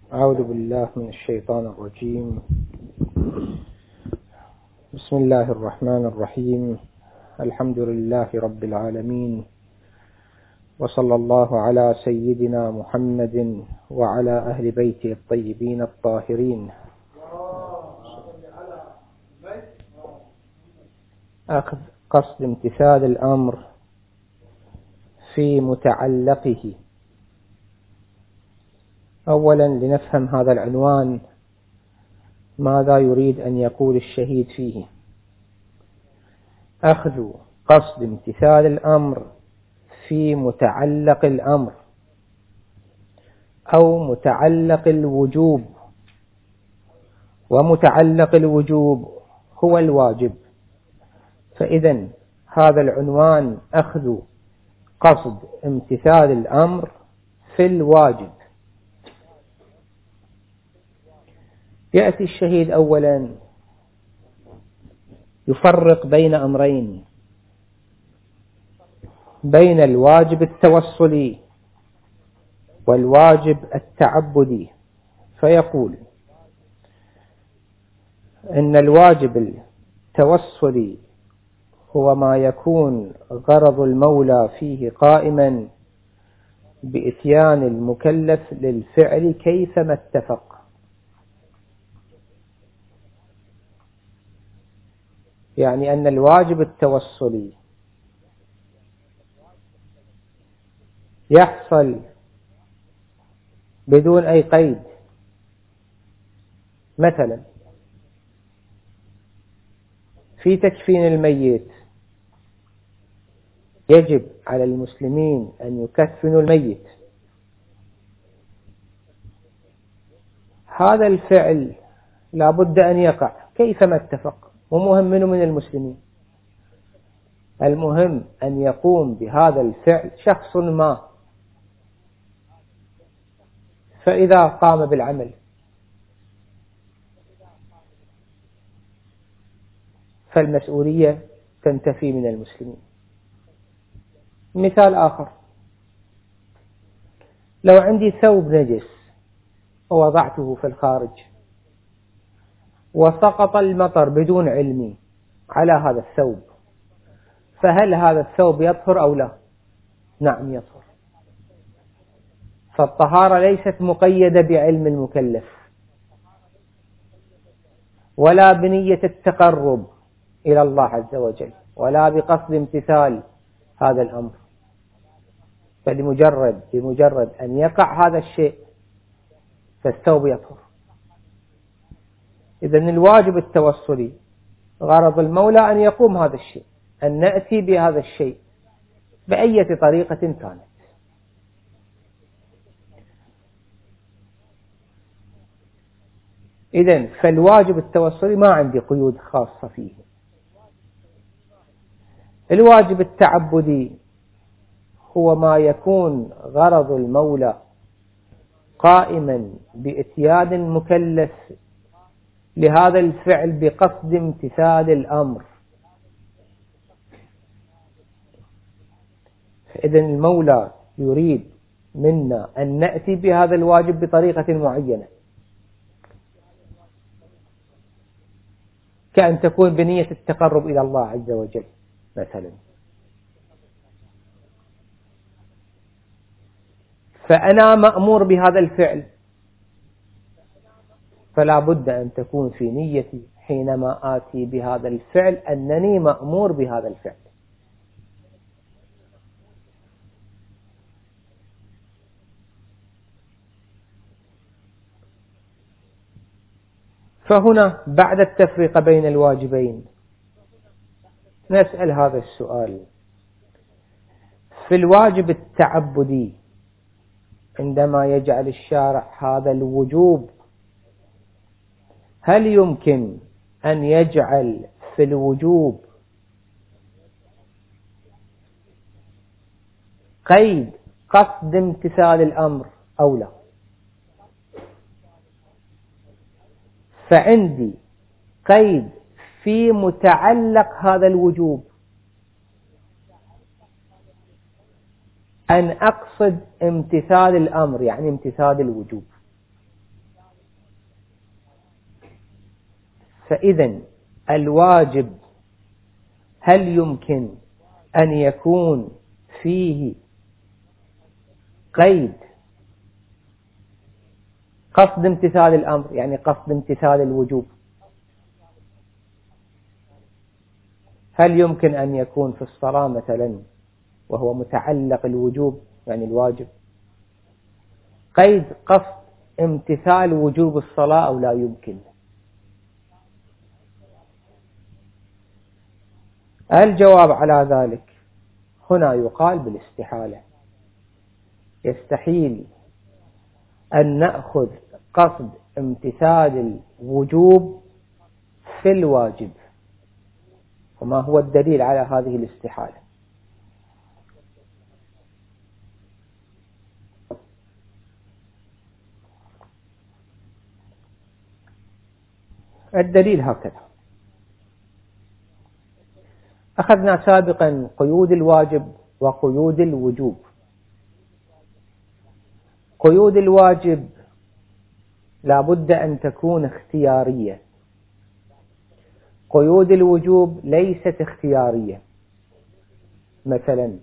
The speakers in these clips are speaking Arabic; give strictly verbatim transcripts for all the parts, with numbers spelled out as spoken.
أعوذ بالله من الشيطان الرجيم. بسم الله الرحمن الرحيم. الحمد لله رب العالمين، وصلى الله على سيدنا محمد وعلى أهل بيته الطيبين الطاهرين. أخذ قصد امتثال الأمر في متعلقه. أولا لنفهم هذا العنوان، ماذا يريد أن يقول الشهيد فيه؟ أخذ قصد امتثال الأمر في متعلق الأمر أو متعلق الوجوب، ومتعلق الوجوب هو الواجب. فإذن هذا العنوان أخذ قصد امتثال الأمر في الواجب. يأتي الشهيد أولا يفرق بين أمرين، بين الواجب التوصلي والواجب التعبدي، فيقول إن الواجب التوصلي هو ما يكون غرض المولى فيه قائما بإتيان المكلف للفعل كيفما اتفق. يعني أن الواجب التوصلي يحصل بدون أي قيد. مثلا في تكفين الميت يجب على المسلمين أن يكفنوا الميت، هذا الفعل لا بد أن يقع كيفما اتفق، ومهم منه من المسلمين. المهم أن يقوم بهذا الفعل شخص ما، فإذا قام بالعمل فالمسؤولية تنتفي من المسلمين. مثال آخر، لو عندي ثوب نجس ووضعته في الخارج وسقط المطر بدون علمي على هذا الثوب، فهل هذا الثوب يطهر أو لا؟ نعم يطهر. فالطهارة ليست مقيدة بعلم المكلف ولا بنية التقرب إلى الله عز وجل ولا بقصد امتثال هذا الأمر، فلمجرد بمجرد أن يقع هذا الشيء فالثوب يطهر. إذن الواجب التوصلي غرض المولى أن يقوم هذا الشيء، أن نأتي بهذا الشيء بأية طريقة كانت. إذن فالواجب التوصلي ما عندي قيود خاصة فيه. الواجب التعبدي هو ما يكون غرض المولى قائما بإتيان المكلف لهذا الفعل بقصد امتثال الأمر. فإذن المولى يريد منا أن نأتي بهذا الواجب بطريقة معينة، كأن تكون بنية التقرب إلى الله عز وجل مثلا. فأنا مأمور بهذا الفعل، فلا بد أن تكون في نيتي حينما آتي بهذا الفعل أنني مأمور بهذا الفعل. فهنا بعد التفريق بين الواجبين نسأل هذا السؤال: في الواجب التعبدي عندما يجعل الشارع هذا الوجوب، هل يمكن أن يجعل في الوجوب قيد قصد امتثال الأمر أو لا؟ فعندي قيد في متعلق هذا الوجوب أن أقصد امتثال الأمر، يعني امتثال الوجوب. فإذا الواجب هل يمكن أن يكون فيه قيد قصد امتثال الأمر، يعني قصد امتثال الوجوب؟ هل يمكن أن يكون في الصلاة مثلا وهو متعلق الوجوب يعني الواجب قيد قصد امتثال وجوب الصلاة أو لا يمكن؟ الجواب على ذلك هنا يقال بالاستحالة. يستحيل أن نأخذ قصد امتثال الوجوب في الواجب. وما هو الدليل على هذه الاستحالة؟ الدليل هكذا: أخذنا سابقا قيود الواجب وقيود الوجوب. قيود الواجب لا بد أن تكون اختيارية، قيود الوجوب ليست اختيارية. مثلا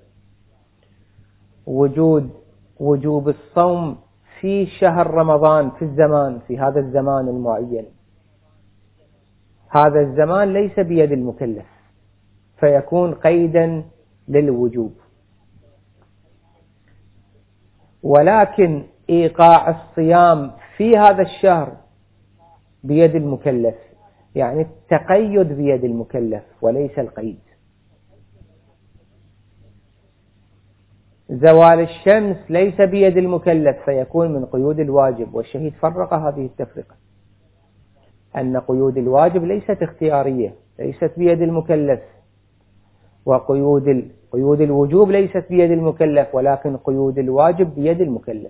وجود وجوب الصوم في شهر رمضان في الزمان في هذا الزمان المعين، هذا الزمان ليس بيد المكلف فيكون قيدا للوجوب، ولكن إيقاع الصيام في هذا الشهر بيد المكلف، يعني التقيد بيد المكلف وليس القيد. زوال الشمس ليس بيد المكلف فيكون من قيود الواجب، والشهيد فرق هذه التفرقة أن قيود الواجب ليست اختيارية ليست بيد المكلف، وقيود قيود الوجوب ليست بيد المكلف، ولكن قيود الواجب بيد المكلف.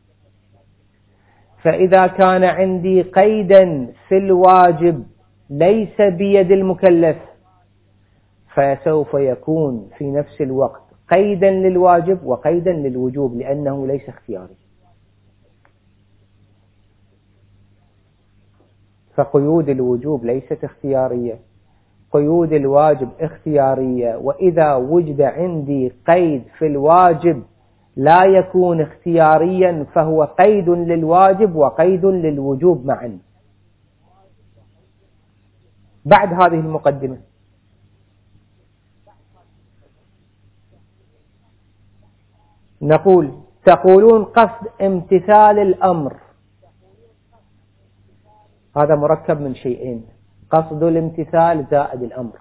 فإذا كان عندي قيدا في الواجب ليس بيد المكلف فسوف يكون في نفس الوقت قيدا للواجب وقيدا للوجوب لأنه ليس اختياري. فقيود الوجوب ليست اختيارية، قيود الواجب اختيارية. وإذا وجد عندي قيد في الواجب لا يكون اختياريا فهو قيد للواجب وقيد للوجوب معا. بعد هذه المقدمة نقول: تقولون قصد امتثال الأمر، هذا مركب من شيئين: قصد الامتثال زائد الأمر.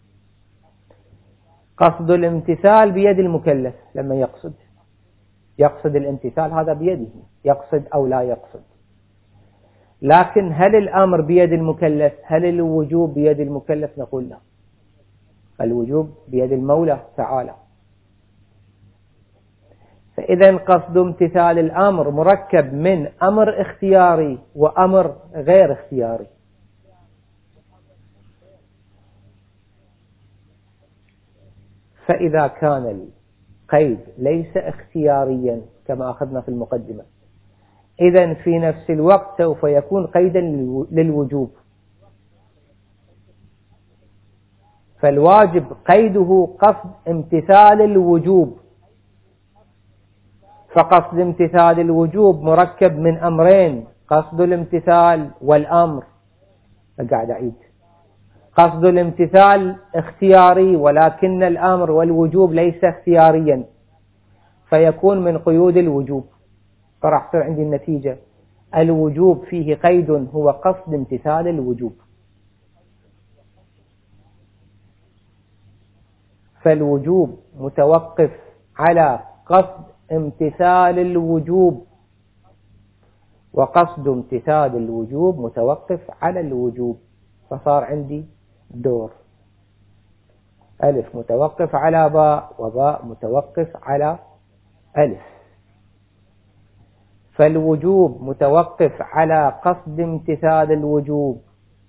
قصد الامتثال بيد المكلف لما يقصد يقصد الامتثال هذا بيده، يقصد أو لا يقصد. لكن هل الأمر بيد المكلف؟ هل الوجوب بيد المكلف؟ نقول لا، الوجوب بيد المولى تعالى. فإذا قصد امتثال الأمر مركب من أمر اختياري وأمر غير اختياري. فإذا كان القيد ليس اختياريا كما أخذنا في المقدمة، إذن في نفس الوقت سوف يكون قيدا للوجوب. فالواجب قيده قصد امتثال الوجوب، فقصد امتثال الوجوب مركب من أمرين: قصد الامتثال والأمر. قاعد أعيد: قصد الامتثال اختياري ولكن الأمر والوجوب ليس اختياريا فيكون من قيود الوجوب. فراح تصير عندي النتيجة: الوجوب فيه قيد هو قصد امتثال الوجوب. فالوجوب متوقف على قصد امتثال الوجوب، وقصد امتثال الوجوب متوقف على الوجوب. فصار عندي دور: ألف متوقف على باء وباء متوقف على ألف. فالوجوب متوقف على قصد امتثال الوجوب،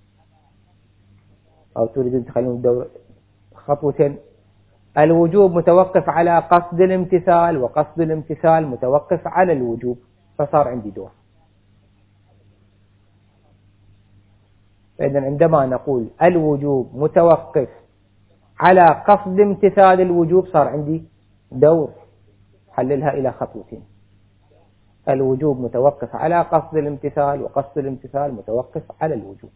أو تريدون تخلون الدور خطوتين: الوجوب متوقف على قصد الامتثال وقصد الامتثال متوقف على الوجوب. فصار عندي دور. فإذا عندما نقول الوجوب متوقف على قصد امتثال الوجوب صار عندي دور حللها إلى خطوتين. الوجوب متوقف على قصد الامتثال، وقصد الامتثال متوقف على الوجوب،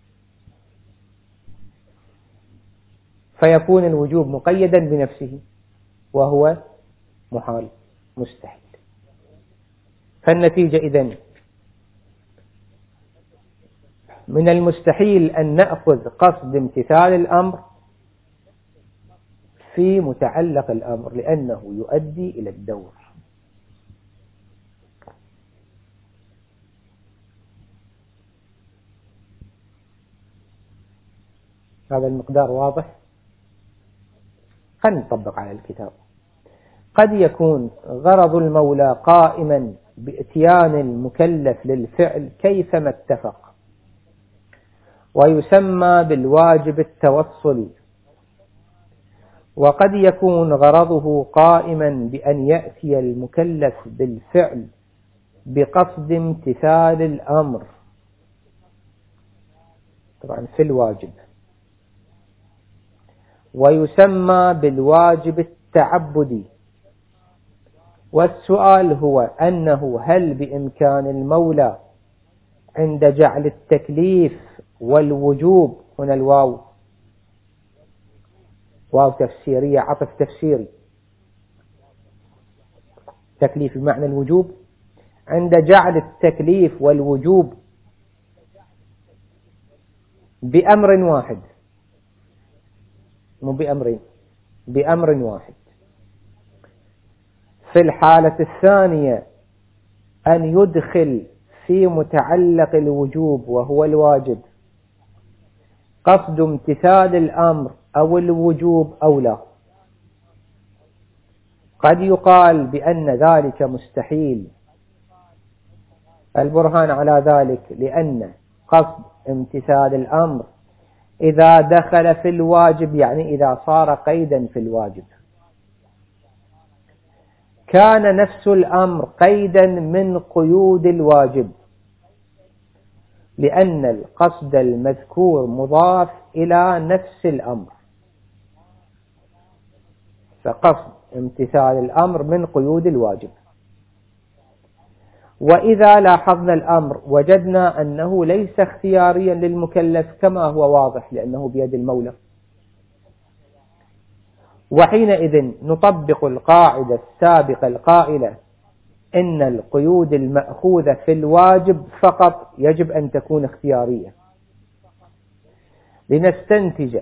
فيكون الوجوب مقيدا بنفسه وهو محال مستحيل. فالنتيجة إذن من المستحيل أن نأخذ قصد امتثال الأمر في متعلق الأمر لأنه يؤدي إلى الدور. هذا المقدار واضح؟ خلينا نطبق على الكتاب. قد يكون غرض المولى قائما بإتيان المكلف للفعل كيفما اتفق، ويسمى بالواجب التوصلي. وقد يكون غرضه قائما بأن يأتي المكلف بالفعل بقصد امتثال الأمر، طبعا في الواجب، ويسمى بالواجب التعبدي. والسؤال هو أنه هل بإمكان المولى عند جعل التكليف والوجوب، هنا الواو واو تفسيرية عطف تفسيري، تكليف بمعنى الوجوب، عند جعل التكليف والوجوب بأمر واحد، مو بأمرين، بأمر واحد، في الحالة الثانية أن يدخل في متعلق الوجوب وهو الواجب قصد امتثال الأمر أو الوجوب أو لا. قد يقال بأن ذلك مستحيل. البرهان على ذلك لأن قصد امتثال الأمر إذا دخل في الواجب، يعني إذا صار قيدا في الواجب، كان نفس الأمر قيدا من قيود الواجب، لأن القصد المذكور مضاف إلى نفس الأمر، فقصد امتثال الأمر من قيود الواجب. وإذا لاحظنا الأمر وجدنا أنه ليس اختياريا للمكلف كما هو واضح لأنه بيد المولى، وحينئذ نطبق القاعدة السابقة القائلة إن القيود المأخوذة في الواجب فقط يجب أن تكون اختيارية، لنستنتج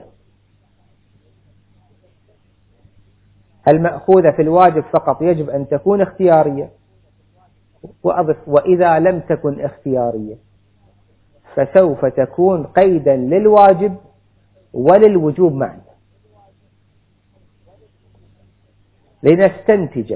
المأخوذة في الواجب فقط يجب أن تكون اختيارية، وأضف وإذا لم تكن اختيارية فسوف تكون قيدا للواجب وللوجوب معا، لنستنتج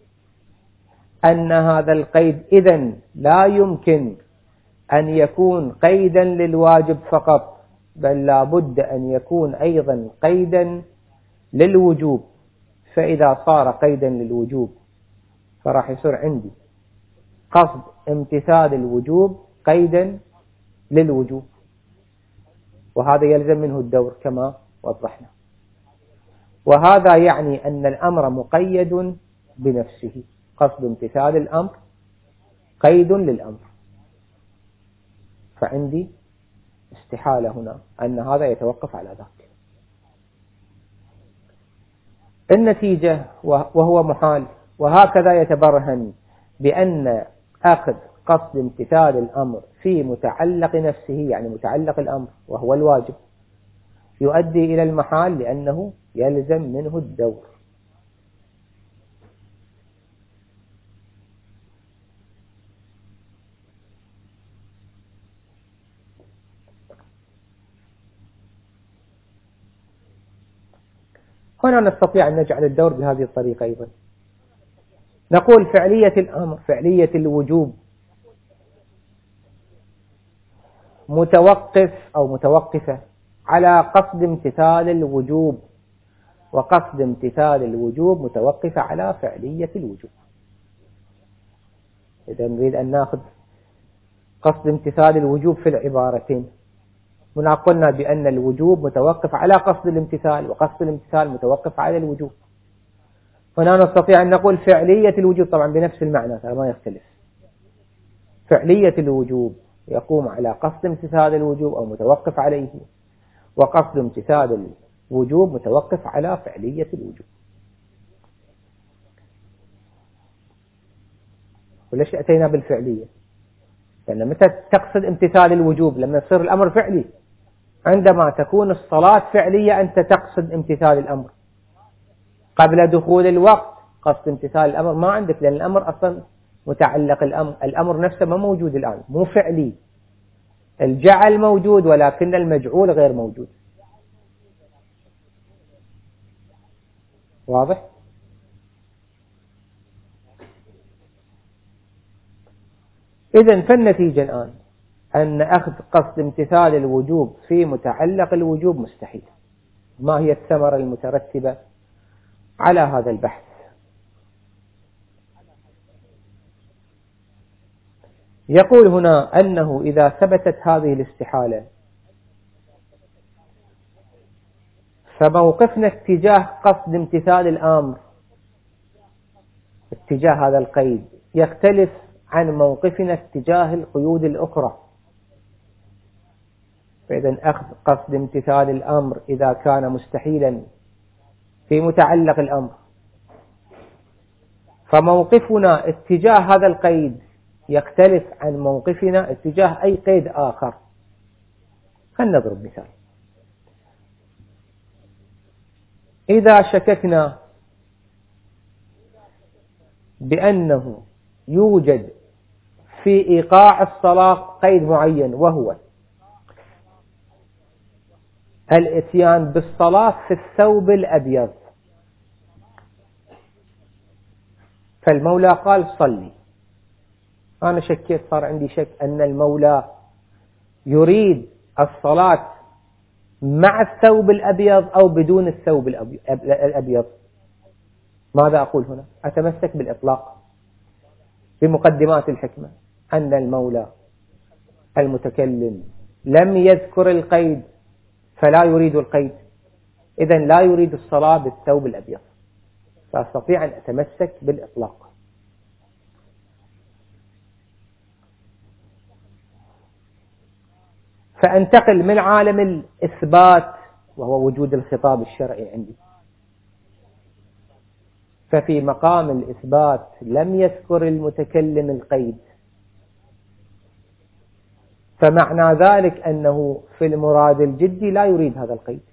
أن هذا القيد إذن لا يمكن أن يكون قيدا للواجب فقط، بل لا بد أن يكون أيضا قيدا للوجوب. فإذا صار قيدا للوجوب فراح يصير عندي قصد امتثال الوجوب قيدا للوجوب، وهذا يلزم منه الدور كما وضحنا. وهذا يعني أن الأمر مقيد بنفسه، قصد امتثال الأمر قيد للأمر، فعندي استحالة هنا أن هذا يتوقف على ذاك. النتيجة وهو محال، وهكذا يتبرهن بأن أخذ قصد امتثال الأمر في متعلق نفسه، يعني متعلق الأمر وهو الواجب، يؤدي إلى المحال لأنه يلزم منه الدور. هنا نستطيع أن نجعل الدور بهذه الطريقة أيضا. نقول فعلية الأمر، فعلية الوجوب متوقف أو متوقفة على قصد امتثال الوجوب، وقصد امتثال الوجوب متوقفة على فعلية الوجوب. إذا نريد أن نأخذ قصد امتثال الوجوب في العبارتين، هنا قلنا بأن الوجوب متوقف على قصد الامتثال، وقصد الامتثال متوقف على الوجوب. هنا نستطيع أن نقول فعلية الوجوب طبعا بنفس المعنى، هذا ما يختلف. فعلية الوجوب يقوم على قصد امتثال الوجوب أو متوقف عليه، وقصد امتثال الوجوب متوقف على فعلية الوجوب. وليش أتينا بالفعلية؟ لأن متى تقصد امتثال الوجوب؟ لما يصير الأمر فعلي. عندما تكون الصلاة فعلية أنت تقصد امتثال الأمر. قبل دخول الوقت قصد امتثال الأمر ما عندك، لأن الأمر أصلا متعلق، الأمر, الأمر نفسه ما موجود الآن، مو فعلي. الجعل موجود ولكن المجعول غير موجود. واضح؟ إذن فالنتيجة الآن أن أخذ قصد امتثال الوجوب في متعلق الوجوب مستحيل. ما هي الثمرة المترتبة على هذا البحث؟ يقول هنا أنه إذا ثبتت هذه الاستحالة فموقفنا اتجاه قصد امتثال الأمر، اتجاه هذا القيد، يختلف عن موقفنا اتجاه القيود الأخرى. فإذا أخذ قصد امتثال الأمر إذا كان مستحيلا في متعلق الأمر، فموقفنا اتجاه هذا القيد يختلف عن موقفنا اتجاه أي قيد آخر. خلينا نضرب مثال. إذا شككنا بأنه يوجد في إيقاع الصلاة قيد معين، وهو الإتيان بالصلاة في الثوب الأبيض، فالمولى قال صلي. أنا شكيت، صار عندي شك أن المولى يريد الصلاة مع الثوب الأبيض أو بدون الثوب الأبيض. ماذا أقول هنا؟ أتمسك بالإطلاق بمقدمات الحكمة أن المولى المتكلم لم يذكر القيد فلا يريد القيد، إذن لا يريد الصلاة بالثوب الأبيض، فأستطيع أن أتمسك بالإطلاق. فأنتقل من عالم الإثبات وهو وجود الخطاب الشرعي عندي، ففي مقام الإثبات لم يذكر المتكلم القيد، فمعنى ذلك أنه في المراد الجدي لا يريد هذا القيد.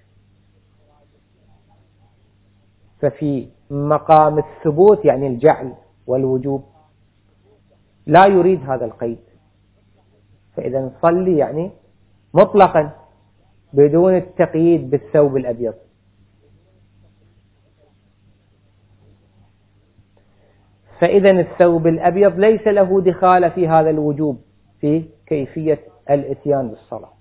ففي مقام الثبوت يعني الجعل والوجوب لا يريد هذا القيد، فإذا نصلي يعني مطلقا بدون التقييد بالثوب الأبيض. فإذا الثوب الأبيض ليس له دخال في هذا الوجوب في كيفية الإتيان بالصلاة.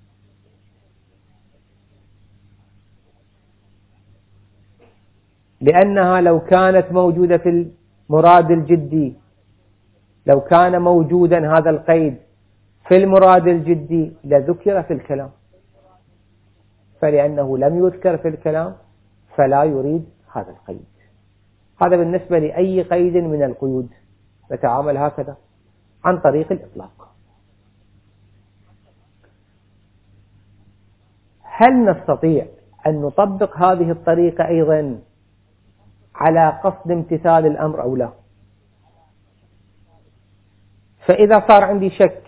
لأنها لو كانت موجودة في المراد الجدي، لو كان موجودا هذا القيد في المراد الجدي لذكر في الكلام، فلأنه لم يذكر في الكلام فلا يريد هذا القيد. هذا بالنسبة لأي قيد من القيود نتعامل هكذا عن طريق الإطلاق. هل نستطيع أن نطبق هذه الطريقة أيضا على قصد امتثال الأمر أو لا؟ فإذا صار عندي شك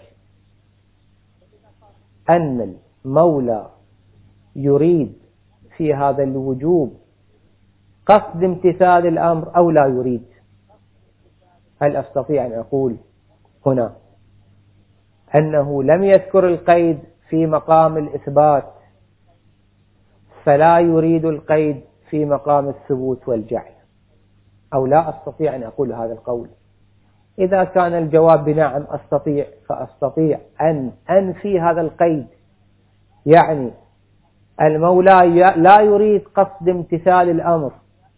أن المولى يريد في هذا الوجوب قصد امتثال الأمر أو لا يريد، هل أستطيع أن أقول هنا أنه لم يذكر القيد في مقام الإثبات فلا يريد القيد في مقام الثبوت والجعل، أو لا أستطيع أن أقول هذا القول؟ إذا كان الجواب بنعم أستطيع، فأستطيع أن أنفي هذا القيد، يعني المولى لا يريد قصد امتثال الأمر،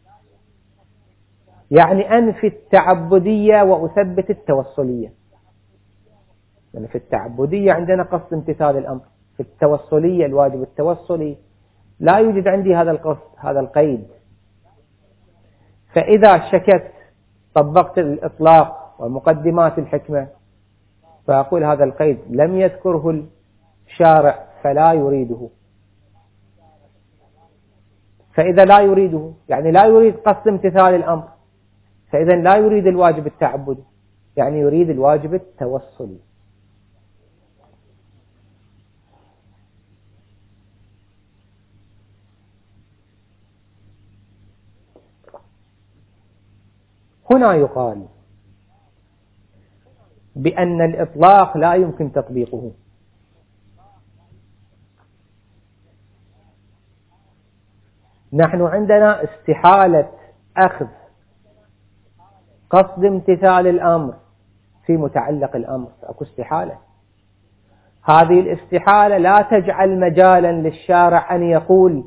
يعني أنفي التعبدية وأثبت التوصلية. يعني في التعبدية عندنا قصد امتثال الأمر، في التوصلية الواجب التوصلي لا يوجد عندي هذا القصد هذا القيد. فإذا شككت طبقت الإطلاق ومقدمات الحكمة فأقول هذا القيد لم يذكره الشارع فلا يريده. فإذا لا يريده يعني لا يريد قصد امتثال الأمر، فإذا لا يريد الواجب التعبدي، يعني يريد الواجب التوصلي. هنا يقال بأن الإطلاق لا يمكن تطبيقه. نحن عندنا استحالة أخذ قصد امتثال الأمر في متعلق الأمر، أكو استحالة. هذه الاستحالة لا تجعل مجالا للشارع أن يقول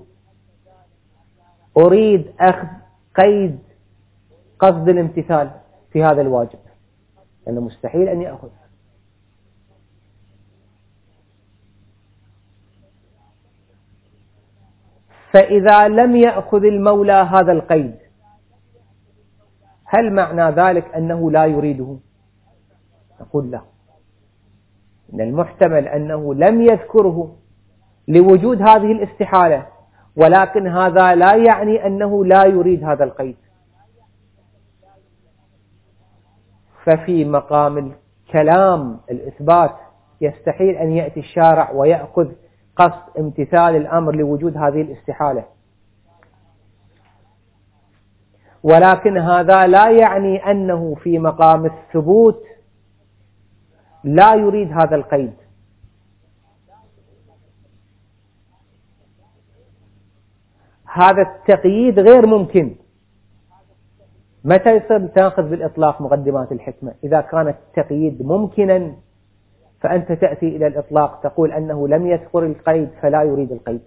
أريد أخذ قيد قصد الامتثال في هذا الواجب، لأنه مستحيل أن يأخذ. فإذا لم يأخذ المولى هذا القيد هل معنى ذلك أنه لا يريده؟ نقول لا، إن المحتمل أنه لم يذكره لوجود هذه الاستحالة، ولكن هذا لا يعني أنه لا يريد هذا القيد. ففي مقام الكلام الإثبات يستحيل أن يأتي الشارع ويأخذ قصد امتثال الأمر لوجود هذه الاستحالة، ولكن هذا لا يعني أنه في مقام الثبوت لا يريد هذا القيد. هذا التقييد غير ممكن. متى يصير تأخذ بالإطلاق مقدمات الحكمة؟ إذا كان التقييد ممكنا فأنت تأتي إلى الإطلاق تقول أنه لم يذكر القيد فلا يريد القيد.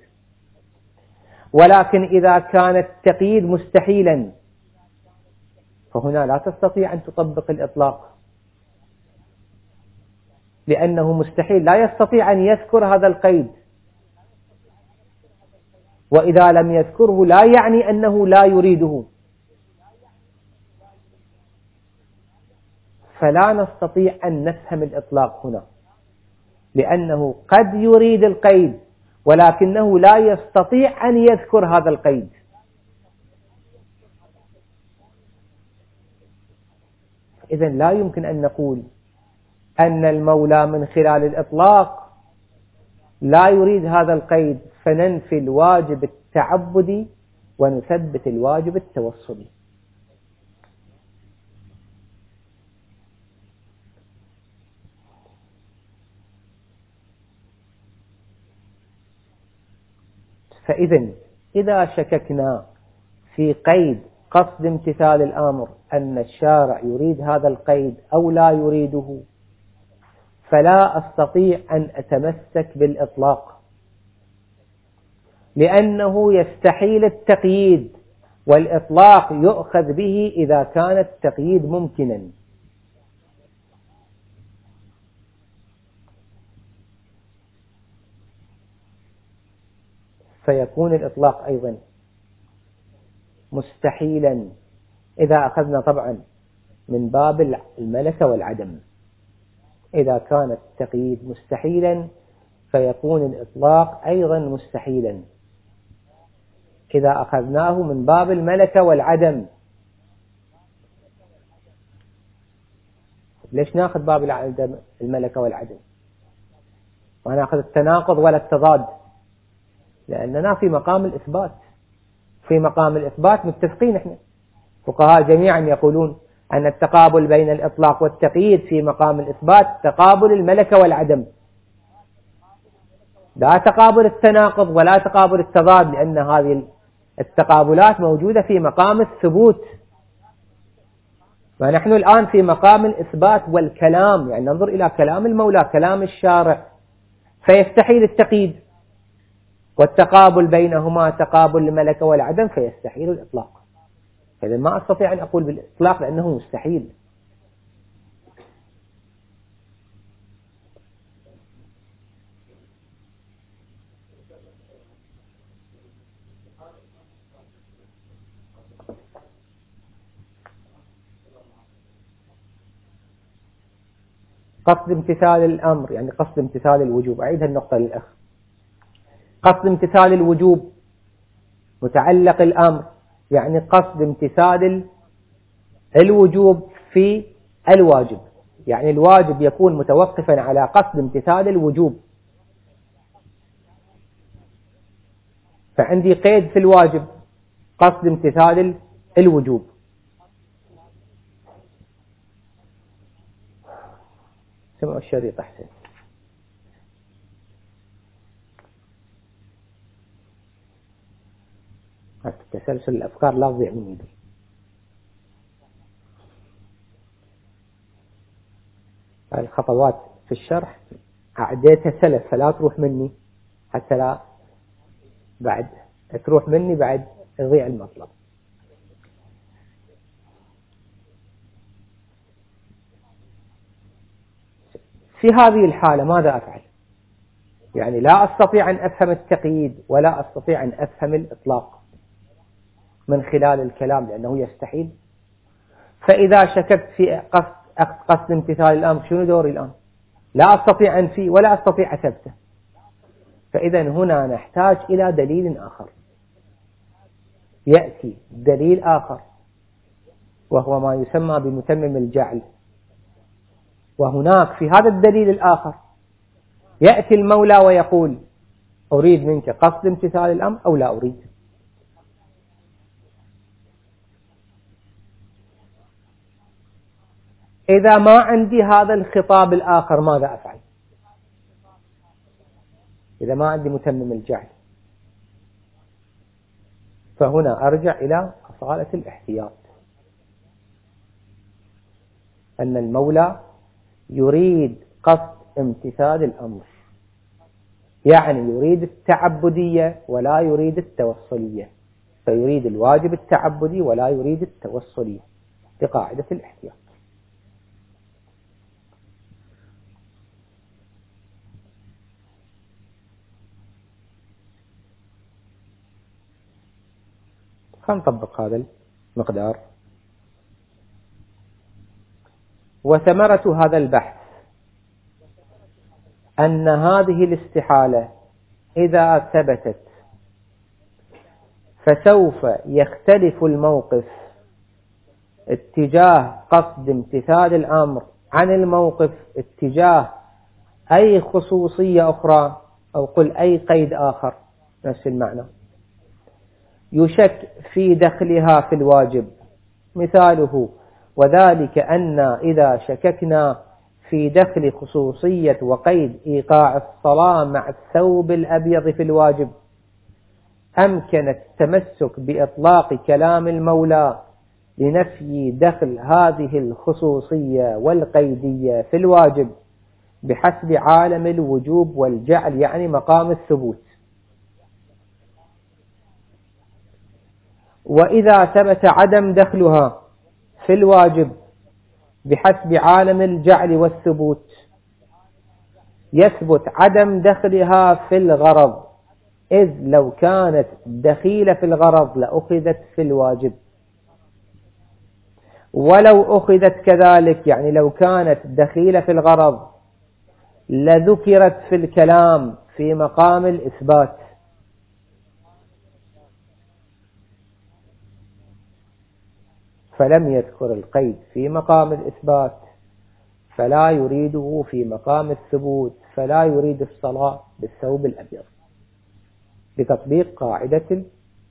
ولكن إذا كان التقييد مستحيلا فهنا لا تستطيع أن تطبق الإطلاق، لأنه مستحيل، لا يستطيع أن يذكر هذا القيد، وإذا لم يذكره لا يعني أنه لا يريده. فلا نستطيع أن نفهم الإطلاق هنا، لأنه قد يريد القيد ولكنه لا يستطيع أن يذكر هذا القيد. إذن لا يمكن أن نقول أن المولى من خلال الإطلاق لا يريد هذا القيد فننفي الواجب التعبدي ونثبت الواجب التوصلي. فإذن إذا شككنا في قيد قصد امتثال الأمر أن الشارع يريد هذا القيد أو لا يريده فلا أستطيع أن أتمسك بالإطلاق، لأنه يستحيل التقييد، والإطلاق يؤخذ به إذا كان التقييد ممكنا. فيكون الإطلاق أيضا مستحيلا إذا أخذنا طبعا من باب الملكة والعدم. إذا كان التقييد مستحيلا فيكون الإطلاق أيضا مستحيلا إذا أخذناه من باب الملكة والعدم. ليش ناخذ باب العدم الملكة والعدم وناخذ التناقض ولا التضاد؟ لأننا في مقام الإثبات. في مقام الإثبات متفقين احنا فقهاء جميعا يقولون أن التقابل بين الإطلاق والتقييد في مقام الإثبات تقابل الملكة والعدم، لا تقابل التناقض ولا تقابل التضاد، لأن هذه التقابلات موجودة في مقام الثبوت، ونحن الآن في مقام الإثبات والكلام، يعني ننظر إلى كلام المولى كلام الشارع، فيستحيل التقييد، والتقابل بينهما تقابل الملكة والعدم فيستحيل الإطلاق. إذا ما أستطيع أن أقول بالإطلاق لأنه مستحيل. قصد امتثال الأمر يعني قصد امتثال الوجوب. أعيد النقطة للأخ. قصد امتثال الوجوب متعلق الأمر يعني قصد امتثال الوجوب في الواجب، يعني الواجب يكون متوقفا على قصد امتثال الوجوب. فعندي قيد في الواجب قصد امتثال الوجوب. سمعوا الشريط أحسن. تسلسل الأفكار لا تضيع من يدي. الخطوات في الشرح أعديتها سلف فلا تروح مني، حتى لا بعد تروح مني بعد يضيع المطلب. في هذه الحالة ماذا أفعل؟ يعني لا أستطيع أن أفهم التقييد ولا أستطيع أن أفهم الإطلاق من خلال الكلام لأنه يستحيل. فإذا شككت في قصد, قصد امتثال الأمر شنو دوري الآن؟ لا أستطيع أنفي ولا أستطيع أثبته. فإذا هنا نحتاج إلى دليل آخر. يأتي دليل آخر وهو ما يسمى بمتمم الجعل. وهناك في هذا الدليل الآخر يأتي المولى ويقول أريد منك قصد امتثال الأمر أو لا أريد. إذا ما عندي هذا الخطاب الآخر ماذا أفعل؟ إذا ما عندي متمم الجعل فهنا أرجع إلى أصالة الاحتياط، أن المولى يريد قصد امتثال الأمر، يعني يريد التعبدية ولا يريد التوصلية، فيريد الواجب التعبدي ولا يريد التوصلية بقاعدة الاحتياط. فنطبق هذا المقدار. وثمرة هذا البحث أن هذه الاستحالة إذا ثبتت فسوف يختلف الموقف اتجاه قصد امتثال الأمر عن الموقف اتجاه أي خصوصية أخرى، أو قل أي قيد آخر نفس المعنى يشك في دخلها في الواجب. مثاله وذلك أن إذا شككنا في دخل خصوصية وقيد إيقاع الصلاة مع الثوب الأبيض في الواجب أمكن التمسك بإطلاق كلام المولى لنفي دخل هذه الخصوصية والقيدية في الواجب بحسب عالم الوجوب والجعل، يعني مقام الثبوت. وإذا ثبت عدم دخلها في الواجب بحسب عالم الجعل والثبوت يثبت عدم دخلها في الغرض، إذ لو كانت دخيلة في الغرض لأخذت في الواجب، ولو أخذت كذلك يعني لو كانت دخيلة في الغرض لذكرت في الكلام في مقام الإثبات. فلم يذكر القيد في مقام الإثبات فلا يريده في مقام الثبوت، فلا يريد الصلاة بالثوب الأبيض بتطبيق قاعدة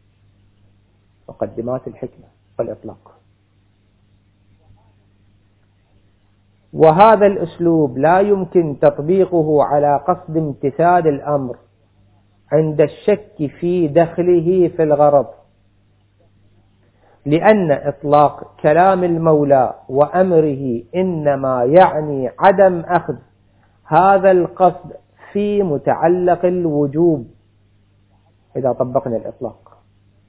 مقدمات الحكمة والإطلاق. وهذا الأسلوب لا يمكن تطبيقه على قصد امتثال الأمر عند الشك في دخله في الغرض، لأن إطلاق كلام المولى وأمره إنما يعني عدم أخذ هذا القصد في متعلق الوجوب إذا طبقنا الإطلاق.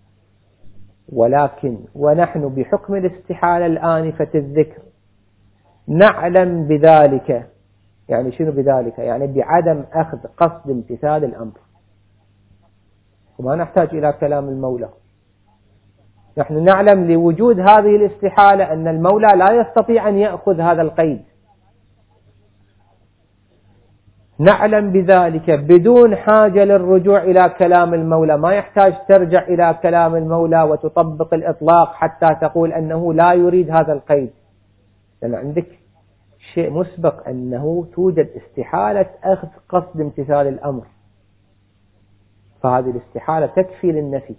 ولكن ونحن بحكم الاستحالة الآنفة الذكر نعلم بذلك، يعني شنو بذلك؟ يعني بعدم أخذ قصد امتثال الأمر، وما نحتاج إلى كلام المولى. نحن نعلم لوجود هذه الاستحالة أن المولى لا يستطيع أن يأخذ هذا القيد، نعلم بذلك بدون حاجة للرجوع إلى كلام المولى، ما يحتاج ترجع إلى كلام المولى وتطبق الإطلاق حتى تقول أنه لا يريد هذا القيد، لأن عندك شيء مسبق أنه توجد استحالة أخذ قصد امتثال الأمر، فهذه الاستحالة تكفي للنفي.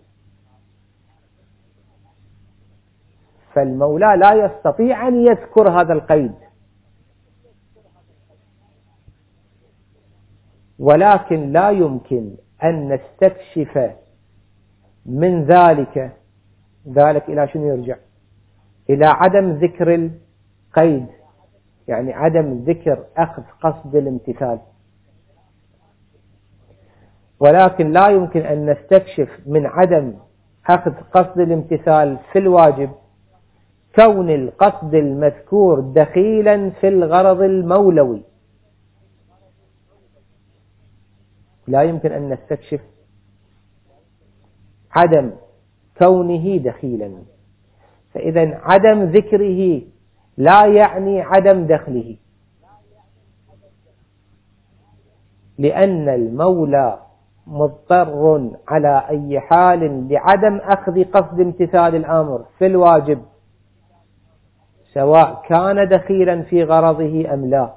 فالمولى لا يستطيع أن يذكر هذا القيد، ولكن لا يمكن أن نستكشف من ذلك ذلك إلى شنو يرجع؟ إلى عدم ذكر القيد، يعني عدم ذكر أخذ قصد الامتثال. ولكن لا يمكن أن نستكشف من عدم أخذ قصد الامتثال في الواجب كون القصد المذكور دخيلا في الغرض المولوي، لا يمكن أن نستكشف عدم كونه دخيلا. فإذا عدم ذكره لا يعني عدم دخله، لأن المولى مضطر على أي حال لعدم أخذ قصد امتثال الأمر في الواجب، سواء كان دخيلا في غرضه أم لا.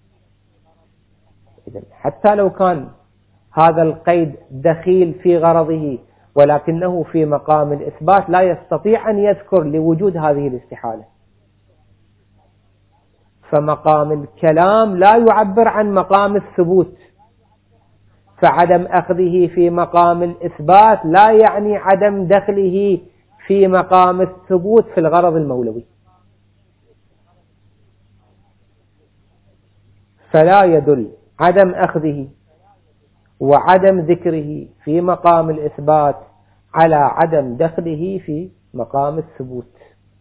إذن حتى لو كان هذا القيد دخيل في غرضه ولكنه في مقام الإثبات لا يستطيع أن يذكر لوجود هذه الاستحالة، فمقام الكلام لا يعبر عن مقام الثبوت، فعدم أخذه في مقام الإثبات لا يعني عدم دخله في مقام الثبوت في الغرض المولوي. فلا يدل عدم أخذه وعدم ذكره في مقام الإثبات على عدم دخله في مقام الثبوت.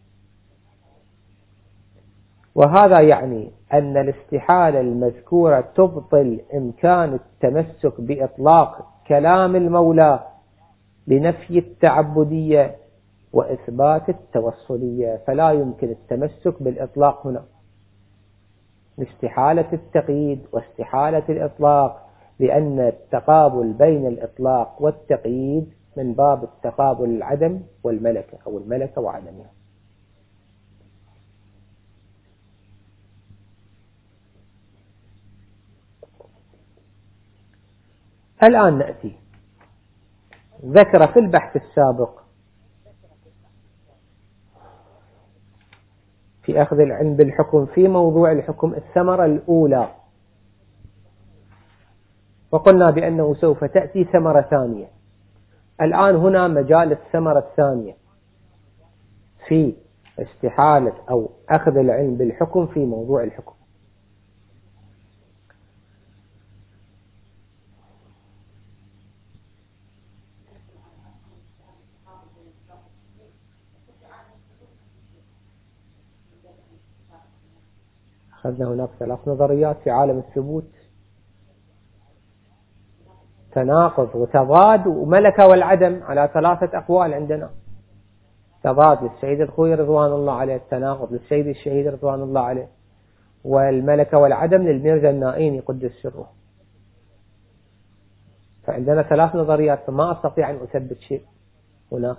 وهذا يعني أن الاستحالة المذكورة تبطل إمكان التمسك بإطلاق كلام المولى لنفي التعبدية وإثبات التوصلية، فلا يمكن التمسك بالإطلاق هنا، استحالة التقييد واستحالة الإطلاق، لأن التقابل بين الإطلاق والتقييد من باب التقابل العدم والملكة أو الملكة وعدمها. الآن نأتي ذكر في البحث السابق في أخذ العلم بالحكم في موضوع الحكم الثمرة الأولى، وقلنا بأنه سوف تأتي ثمرة ثانية. الآن هنا مجال الثمرة الثانية في استحالة أو أخذ العلم بالحكم في موضوع الحكم. أخذنا هناك ثلاث نظريات في عالم الثبوت: تناقض وتضاد وملكة والعدم، على ثلاثة أقوال عندنا: تضاد للسيد الخوي رضوان الله عليه، التناقض للسيد الشهيد رضوان الله عليه، والملكة والعدم للميرزا النائين يقدس سره. فعندنا ثلاث نظريات، فما أستطيع أن أثبت شيء هناك،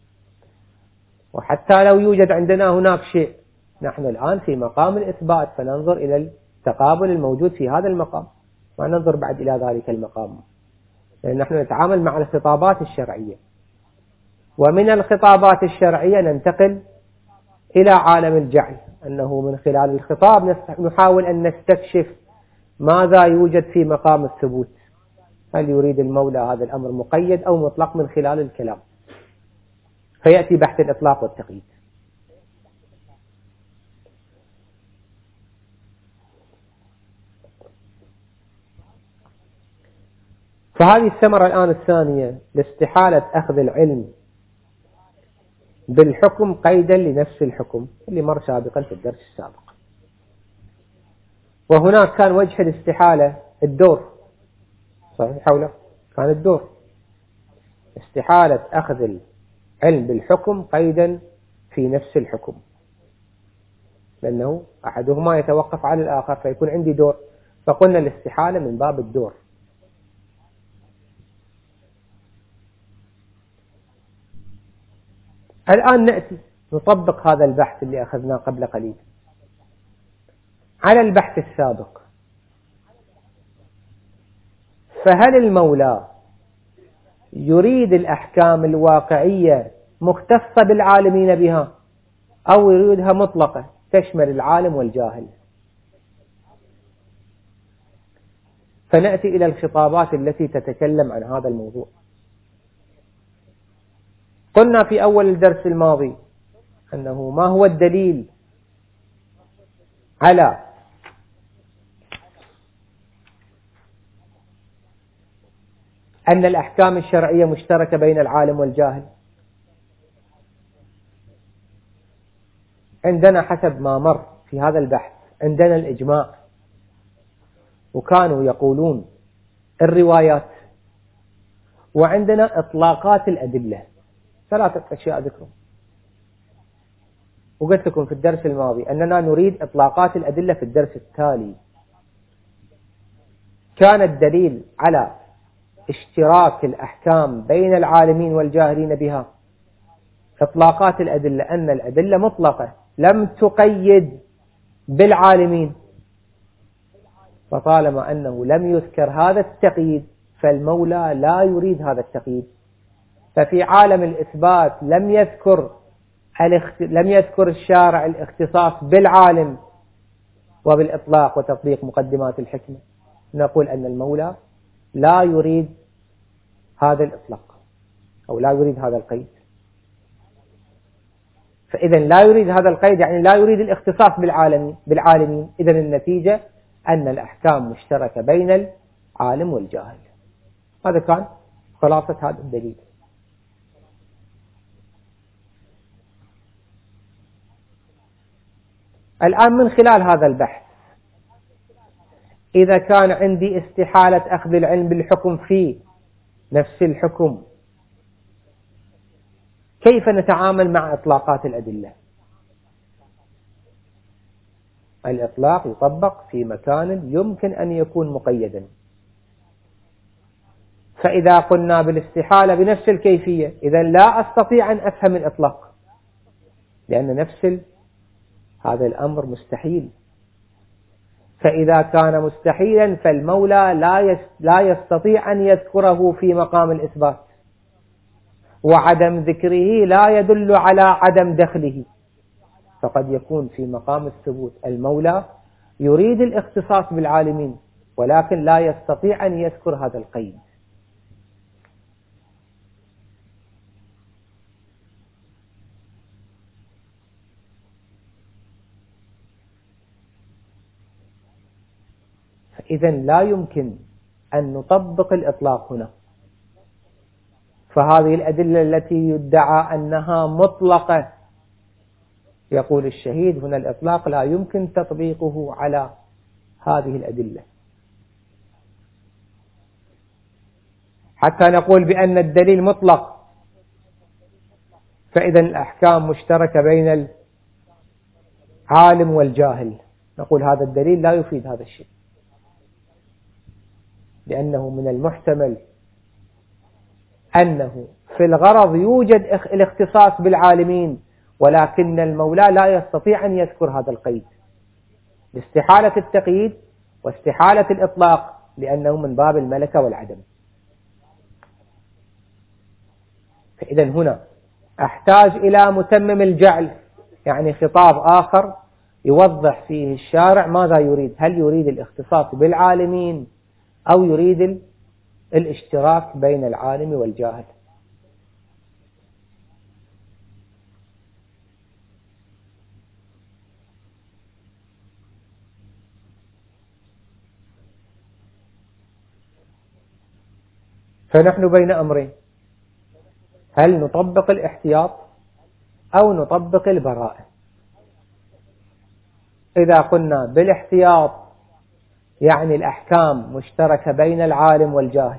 وحتى لو يوجد عندنا هناك شيء نحن الآن في مقام الإثبات، فننظر إلى التقابل الموجود في هذا المقام، ما ننظر بعد إلى ذلك المقام، لأن نحن نتعامل مع الخطابات الشرعية، ومن الخطابات الشرعية ننتقل إلى عالم الجعل، أنه من خلال الخطاب نحاول أن نستكشف ماذا يوجد في مقام الثبوت، هل يريد المولى هذا الأمر مقيد أو مطلق من خلال الكلام، فيأتي بحث الإطلاق والتقييد. فهذه الثمرة الآن الثانية لاستحالة أخذ العلم بالحكم قيدا لنفس الحكم اللي مر سابقا في الدرس السابق. وهناك كان وجه الاستحالة الدور، صحيح حوله كان الدور، استحالة أخذ العلم بالحكم قيدا في نفس الحكم، لأنه أحدهما يتوقف على الآخر، فيكون عندي دور، فقلنا الاستحالة من باب الدور. الآن نأتي نطبق هذا البحث اللي أخذناه قبل قليل على البحث السابق. فهل المولى يريد الأحكام الواقعية مختصة بالعالمين بها أو يريدها مطلقة تشمل العالم والجاهل؟ فنأتي إلى الخطابات التي تتكلم عن هذا الموضوع. قلنا في أول الدرس الماضي أنه ما هو الدليل على أن الأحكام الشرعية مشتركة بين العالم والجاهل؟ عندنا حسب ما مر في هذا البحث عندنا الإجماع، وكانوا يقولون الروايات، وعندنا إطلاقات الأدلة، ثلاثة أشياء ذكروا. وقلت لكم في الدرس الماضي أننا نريد إطلاقات الأدلة في الدرس التالي. كان الدليل على اشتراك الأحكام بين العالمين والجاهلين بها إطلاقات الأدلة أن الأدلة مطلقة لم تقيد بالعالمين، فطالما أنه لم يذكر هذا التقييد فالمولى لا يريد هذا التقييد. ففي عالم الإثبات لم يذكر لم يذكر الشارع الاختصاص بالعالم وبالإطلاق وتطبيق مقدمات الحكمة. نقول أن المولى لا يريد هذا الإطلاق أو لا يريد هذا القيد. فإذا لا يريد هذا القيد يعني لا يريد الاختصاص بالعالمين بالعالمين إذا النتيجة أن الأحكام مشتركة بين العالم والجاهل. هذا كان خلاصة هذا الدليل. الآن من خلال هذا البحث إذا كان عندي استحالة أخذ العلم بالحكم في نفس الحكم، كيف نتعامل مع إطلاقات الأدلة؟ الإطلاق يطبق في مكان يمكن أن يكون مقيدا. فإذا قلنا بالاستحالة بنفس الكيفية إذا لا أستطيع أن أفهم الإطلاق، لأن نفس هذا الأمر مستحيل. فإذا كان مستحيلا فالمولى لا يستطيع أن يذكره في مقام الإثبات، وعدم ذكره لا يدل على عدم دخله. فقد يكون في مقام الثبوت المولى يريد الاختصاص بالعالمين ولكن لا يستطيع أن يذكر هذا القيد. إذن لا يمكن أن نطبق الإطلاق هنا. فهذه الأدلة التي يدعى أنها مطلقة يقول الشهيد هنا الإطلاق لا يمكن تطبيقه على هذه الأدلة، حتى نقول بأن الدليل مطلق فإذا الأحكام مشتركة بين العالم والجاهل. نقول هذا الدليل لا يفيد هذا الشيء، لأنه من المحتمل أنه في الغرض يوجد الاختصاص بالعالمين ولكن المولى لا يستطيع أن يذكر هذا القيد لاستحالة التقييد واستحالة الإطلاق، لأنه من باب الملكة والعدم. فإذا هنا أحتاج إلى متمم الجعل، يعني خطاب آخر يوضح فيه الشارع ماذا يريد، هل يريد الاختصاص بالعالمين أو يريد الاشتراك بين العالم والجاهل. فنحن بين أمرين، هل نطبق الاحتياط أو نطبق البراءة؟ إذا قلنا بالاحتياط يعني الأحكام مشتركة بين العالم والجاهل.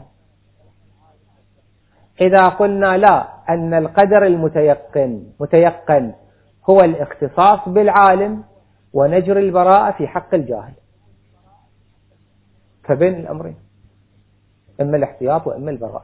إذا قلنا لا، أن القدر المتيقن متيقن هو الاختصاص بالعالم ونجر البراءة في حق الجاهل. فبين الأمرين، إما الاحتياط وإما البراءة.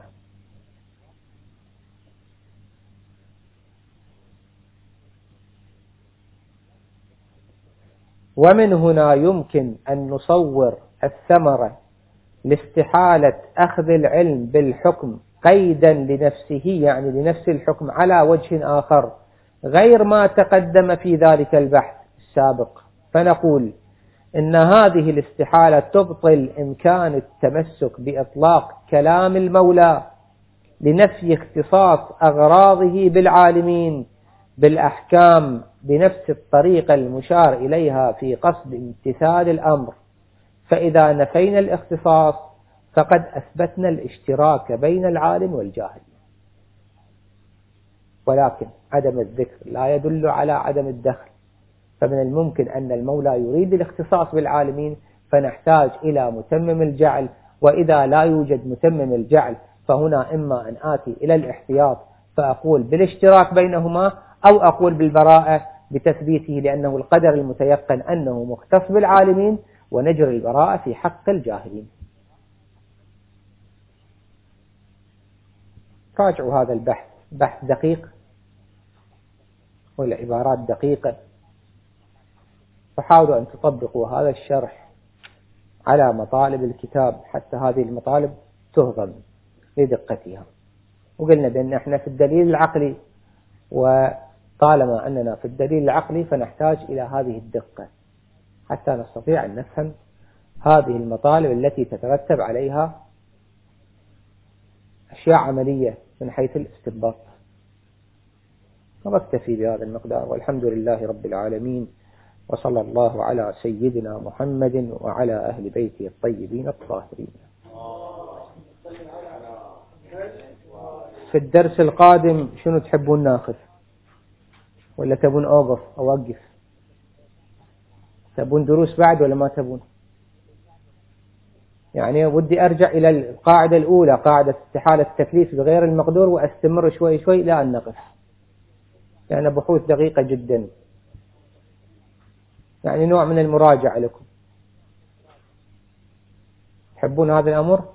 ومن هنا يمكن أن نصور الثمرة لاستحالة أخذ العلم بالحكم قيدا لنفسه، يعني لنفس الحكم على وجه آخر غير ما تقدم في ذلك البحث السابق، فنقول إن هذه الاستحالة تبطل إمكان التمسك بإطلاق كلام المولى لنفي اختصاص أغراضه بالعالمين بالأحكام بنفس الطريقة المشار إليها في قصد امتثال الأمر. فإذا نفينا الاختصاص فقد أثبتنا الاشتراك بين العالم والجاهل، ولكن عدم الذكر لا يدل على عدم الدخل، فمن الممكن أن المولى يريد الاختصاص بالعالمين فنحتاج إلى متمم الجعل، وإذا لا يوجد متمم الجعل فهنا إما أن آتي إلى الاحتياط فأقول بالاشتراك بينهما، أو أقول بالبراءة بتثبيته لأنه القدر المتيقن أنه مختص بالعالمين، ونجري البراءة في حق الجاهلين. راجعوا هذا البحث، بحث دقيق والعبارات دقيقة، فحاولوا أن تطبقوا هذا الشرح على مطالب الكتاب حتى هذه المطالب تهضم لدقتها. وقلنا بأن احنا في الدليل العقلي، وطالما أننا في الدليل العقلي فنحتاج إلى هذه الدقة حتى نستطيع أن نفهم هذه المطالب التي تترتب عليها أشياء عملية من حيث الاستنباط. ونكتفي بهذا المقدار، والحمد لله رب العالمين، وصلى الله على سيدنا محمد وعلى أهل بيته الطيبين الطاهرين. في الدرس القادم شنو تحبون ناخذ، ولا تبون أوقف أوقف؟ تبون دروس بعد ولا ما تبون؟ يعني ودي أرجع إلى القاعدة الأولى، قاعدة استحالة التكليف بغير المقدور، وأستمر شوي شوي لا أن نقف، يعني بحوث دقيقة جدا، يعني نوع من المراجعة لكم. تحبون هذا الأمر؟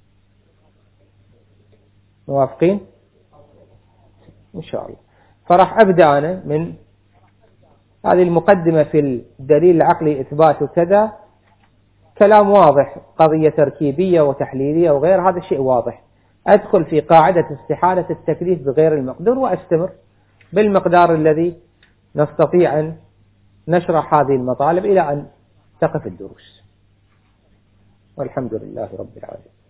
موافقين؟ إن شاء الله. فرح أبدأ أنا من هذه المقدمة في الدليل العقلي إثبات كذا، كلام واضح، قضية تركيبية وتحليلية وغير هذا الشيء واضح. أدخل في قاعدة استحالة التكليف بغير المقدور وأستمر بالمقدار الذي نستطيع أن نشرح هذه المطالب إلى أن تقف الدروس، والحمد لله رب العالمين.